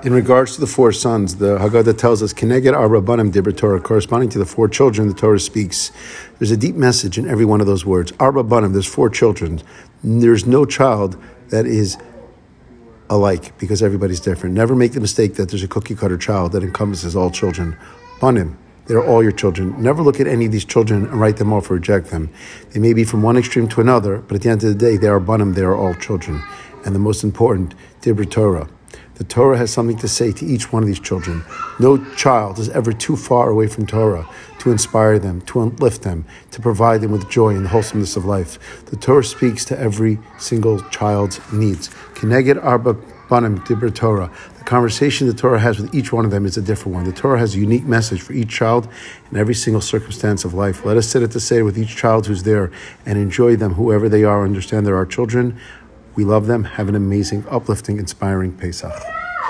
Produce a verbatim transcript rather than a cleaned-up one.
In regards to the four sons, the Haggadah tells us, Keneged Arba Banim Dibra Torah, corresponding to the four children the Torah speaks. There's a deep message in every one of those words. Arba Banim, there's four children. There's no child that is alike because everybody's different. Never make the mistake that there's a cookie cutter child that encompasses all children. Banim, they're all your children. Never look at any of these children and write them off or reject them. They may be from one extreme to another, but at the end of the day, they are Banim, they are all children. And the most important, Dibra Torah. The Torah has something to say to each one of these children. No child is ever too far away from Torah to inspire them, to uplift them, to provide them with joy and the wholesomeness of life. The Torah speaks to every single child's needs. Keneged Arba Banim Dibra Torah. The conversation the Torah has with each one of them is a different one. The Torah has a unique message for each child in every single circumstance of life. Let us sit at the Seder with each child who's there and enjoy them, whoever they are. Understand they're our children. We love them. Have an amazing, uplifting, inspiring Pesach.